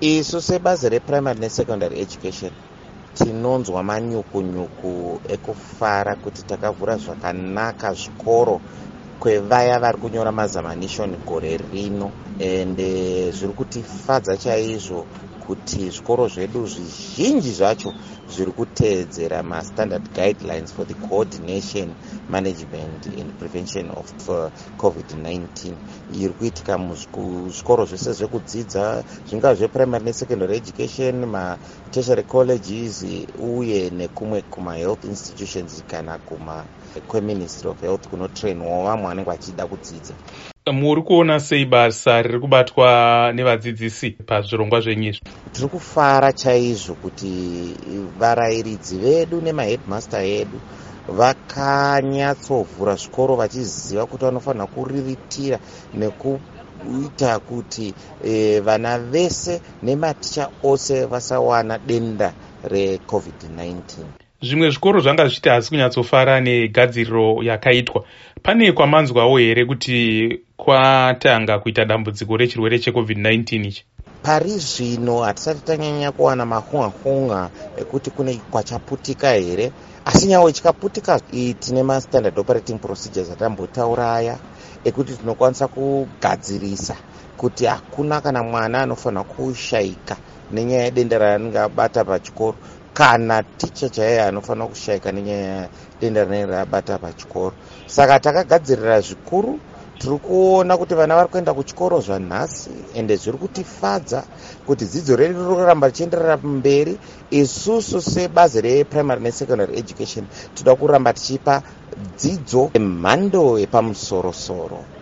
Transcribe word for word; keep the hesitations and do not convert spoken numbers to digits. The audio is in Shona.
Isu sebazi reprimary nesecondary education tinonzwa manyuku-nyuku ekufara kuti takavhura zvakanaka zvikoro kwevaya vari kunyora mazamanishoni gore rino, ende zviri kutifadza chaizvo kuti zvikoro zvedu zvizhinji zvacho zviri kuteedzera mastandard guidelines for the coordination, management and prevention of uh, covid nineteen iri kuitika muzvikoro zvese zvekudzidza, zvingava zveprimary nesecondary education, matertiary colleges uye nekumwe kuma-health institutions kana kuma kweministry of health kunotrainwawo vamwe vanenge vachida kudzidza. Muri kuona sei basa riri kubatwa nevadzidzisi pazvirongwa zvenyizvo? Tiri kufara chaizvo kuti varayiridzi vedu nemaheadmaster edu vakanyatsovhura zvikoro vachiziva kuti vanofanira kuriritira nekuita kuti e, vana vese nematicha ose vasawana denda recovid nineteen. Zvimwe zvikoro zvanga zvichiti hasi kunyatsofara negadziriro yakaitwa. Pane kwamanzwawo here kuti kwatanga kuita dambudziko rechirwere checovid nineteen ichi? Pari zvino hatisati tanyanya kuwana mahunga-hunga ekuti kune kwachaputika here, asi nyawo chikaputika tine mastandard operating procedures atambotaura aya ekuti tinokwanisa kugadzirisa kuti hakuna kana mwana anofanira kushayika nenyaya yedenda raanenge abata pachikoro kana ticha chaiye anofanira kushayika nenyaya yedenda rinenge rabata pachikoro. Saka takagadzirira zvikuru. Tiri kuona kuti vana vari kuenda kuchikoro zvanhasi ende zviri kutifadza kuti dzidzo redu riri kuramba richienderera mberi. Isusu sebazi reprimary nesecondary education toda kuramba tichipa dzidzo yemhando yepamusoro-soro.